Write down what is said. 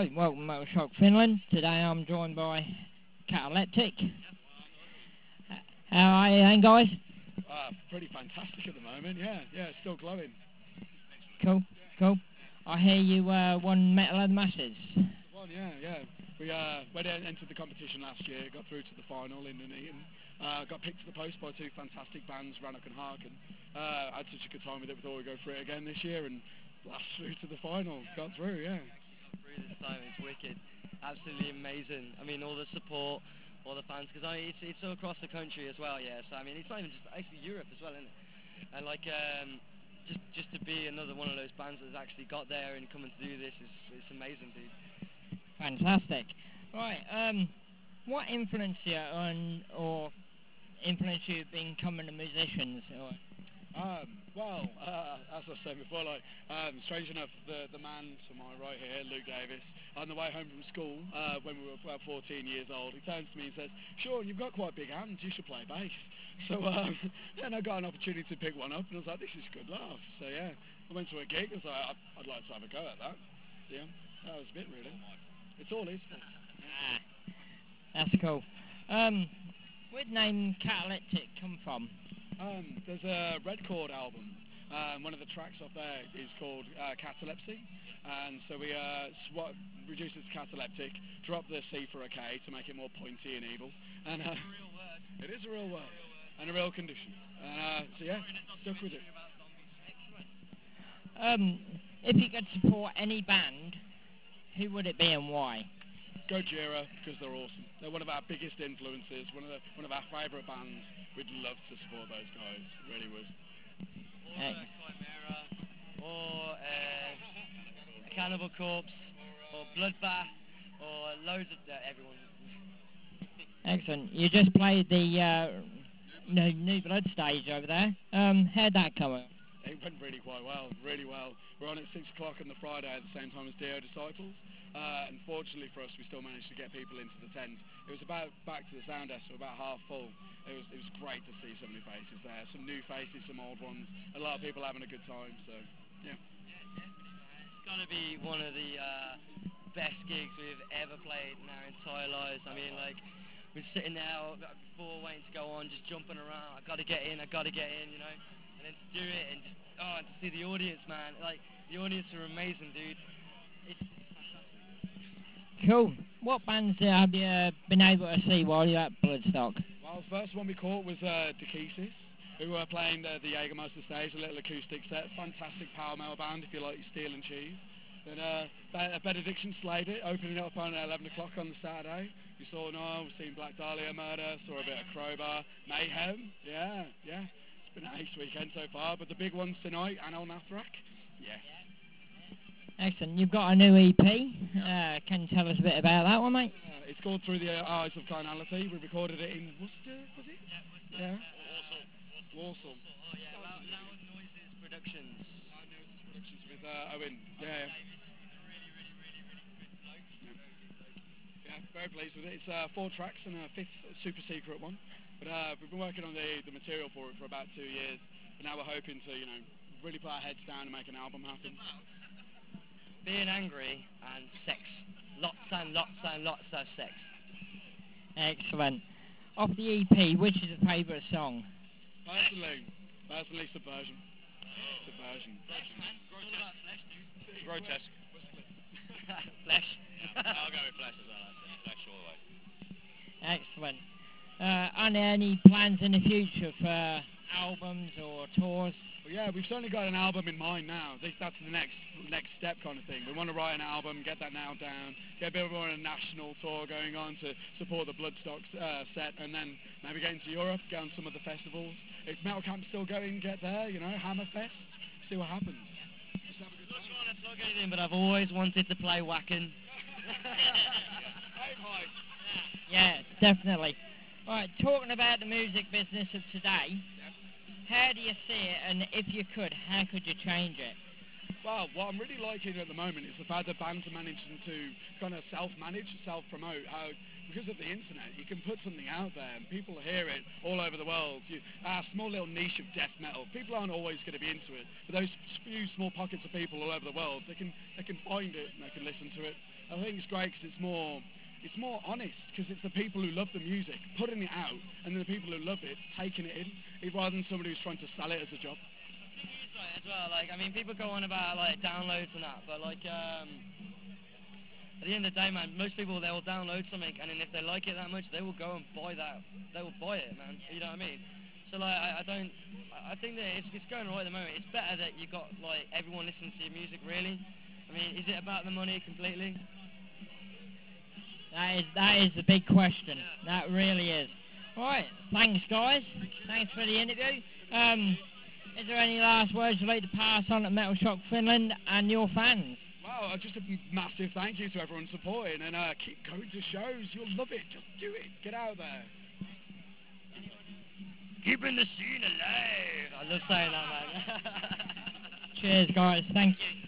Right, welcome to Motor Shock Finland. Today I'm joined by Cataleptic. How are you then, guys? Pretty fantastic at the moment, yeah, still glowing. Cool. I hear you won Metal of the Masses. Well, yeah. We entered the competition last year, got through to the final in Nuneaton, got picked to the post by two fantastic bands, Rannoch and Harkin. Had such a good time with it, we thought we'd go for it again this year and blast through to the final. Got through, yeah. Through this time, it's wicked, absolutely amazing. I mean, all the support, all the fans, because it's all across the country as well, yeah. So I mean, it's not even just actually Europe as well, isn't it? And like just to be another one of those bands that's actually got there and coming to do this is amazing, dude. Fantastic. Right, what influenced you or influenced you becoming a musician? As I was saying before, strange enough, the man to my right here, Luke Davis, on the way home from school, when we were about 14 years old, he turns to me and says, "Sean, you've got quite big hands, you should play bass." So then I got an opportunity to pick one up, and I was like, this is good laugh. So yeah, I went to a gig, I was like, I'd like to have a go at that. Yeah, that was a bit really. It's all his fault. That's cool. Where'd the name Cataleptic come from? There's a Red Chord album. One of the tracks off there is called Catalepsy, and so we reduced it to cataleptic, dropped the C for a K to make it more pointy and evil, and it is a real word and a real condition. So yeah, stuck with it. If you could support any band, who would it be and why? Gojira, because they're awesome. They're one of our biggest influences, one of our favourite bands. We'd love to support those guys, really would. Or Chimera, or Cannibal Corpse, or Bloodbath, or loads of everyone. Excellent. You just played the New Blood stage over there. How'd that come? It went really quite well, really well. We're on at 6 o'clock on the Friday at the same time as Dio Disciples. Unfortunately for us, we still managed to get people into the tent. It was about back to the sound desk, so about half full. It was great to see so many faces there, some new faces, some old ones, a lot of people having a good time, so yeah. It's got to be one of the best gigs we've ever played in our entire lives. I mean, like, we're sitting there before waiting to go on, just jumping around, I gotta get in, you know, and then to do it and just, and to see the audience, man, like, the audience are amazing, dude. It's fantastic. Cool. What bands have you been able to see while you're at Bloodstock? Well, the first one we caught was Dekesis, who were playing the Jägermeister stage, a little acoustic set, fantastic power metal band if you like your steel and cheese. Then Benediction slayed it, opening it up on 11 o'clock on the Saturday. We saw Noel, we've seen Black Dahlia Murder, saw a bit of Crowbar, Mayhem, yeah. It's been an ace weekend so far, but the big ones tonight, Anil Nathrak, yes. Excellent. You've got a new EP. Can you tell us a bit about that one, mate? It's called Through the Eyes of Carnality. We recorded it in Worcester, was it? Yeah, Warsaw. Oh yeah, Loud Noises Productions. Loud Noises Productions with Owen. Yeah. Yeah, very pleased with it. It's 4 tracks and a 5th super secret one. But we've been working on the material for it for about 2 years. But now we're hoping to, really put our heads down and make an album happen. Being angry and sex. Lots and lots and lots of sex. Excellent. Off the EP, which is your favourite song? Personally, Subversion. Subversion. Grotesque. Flesh. I'll go with Flesh as well, actually. Flesh all the way. Excellent. Are there any plans in the future for albums or tours? Well, yeah, we've certainly got an album in mind now. That's the next step kind of thing. We want to write an album, get that nailed down, get a bit more of a national tour going on to support the Bloodstock set, and then maybe get into Europe, get on some of the festivals. If Metal Camp's still going, get there, Hammerfest, see what happens. Just have a good time. I'm not trying to plug anything, but I've always wanted to play Wacken. Yeah, definitely. Right, talking about the music business of today, how do you see it, and if you could, how could you change it? Well, what I'm really liking at the moment is the fact that bands are managing to kind of self-manage, self-promote. How, because of the internet, you can put something out there and people hear it all over the world. Our small little niche of death metal, people aren't always going to be into it, but those few small pockets of people all over the world, they can find it and they can listen to it. I think it's great because it's more honest, because it's the people who love the music putting it out, and then the people who love it taking it in, rather than somebody who's trying to sell it as a job. Right, as well, like, I mean, people go on about, like, downloads and that, but, like, at the end of the day, man, most people, they'll download something, and then if they like it that much, they will go and buy that. They will buy it, man. You know what I mean? So, like, I think that it's going right at the moment. It's better that you got, like, everyone listening to your music, really. I mean, is it about the money completely? That is the big question. That really is. Right, thanks guys. Thanks for the interview. Is there any last words you'd like to pass on to Metal Shock Finland and your fans? Well, just a massive thank you to everyone supporting, and keep going to shows. You'll love it. Just do it. Get out there. Keeping the scene alive. I love saying that, man. Cheers guys. Thank you.